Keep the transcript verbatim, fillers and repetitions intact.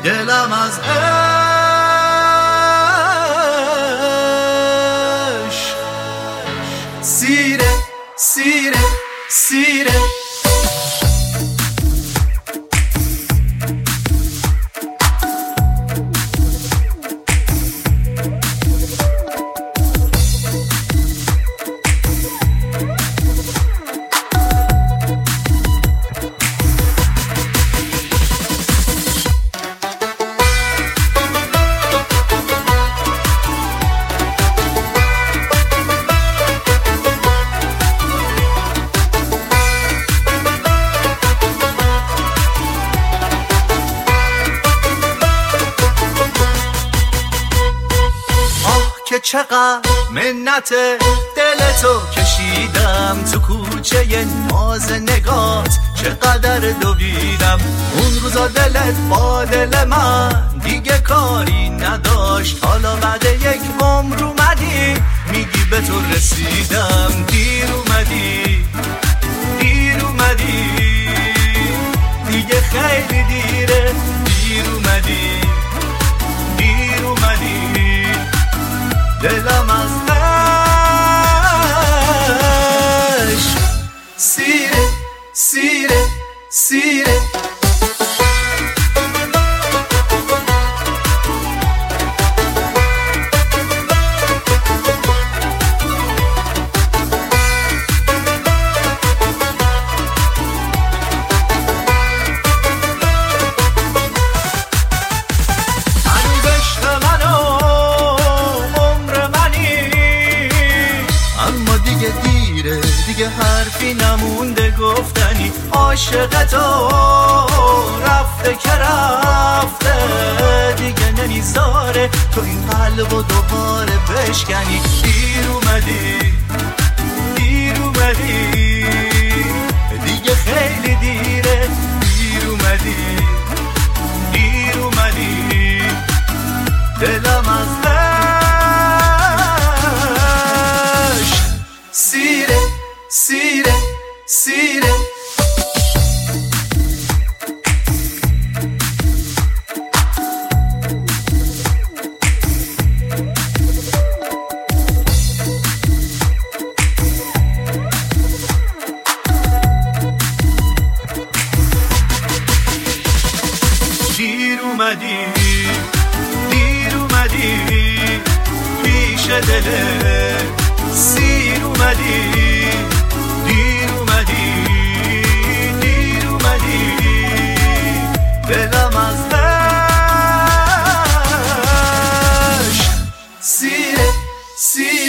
دلم از عشق سیره سیره سیره. که چقدر منت دلتو کشیدم تو کوچه ناز نگات، چقدر دویدم اون روزا دلت با دل من دیگه کاری نداشت. حالا بعد یک عمر اومدی میگی به تو رسیدم. دیر اومدی دیر اومدی دیگه خیلی دیره. دیر اومدی دیر اومدی دلم از عشق سیره سیره سیره. دیگه حرفی نمونده گفتنی، عاشقتو رفته که رفته دیگه نمیذاره تو این قلبو دوباره بشکنی. دیر اومدی دیر اومدی دیگه خیلی دیره. دیر اومدی دیر اومدی دلم از عشق سیره سیره سیره. دیر اومدی دیر اومدی پیش دل سیر اومدی. دیر اومدی دیر اومدی دلم از عشق سیره سیره.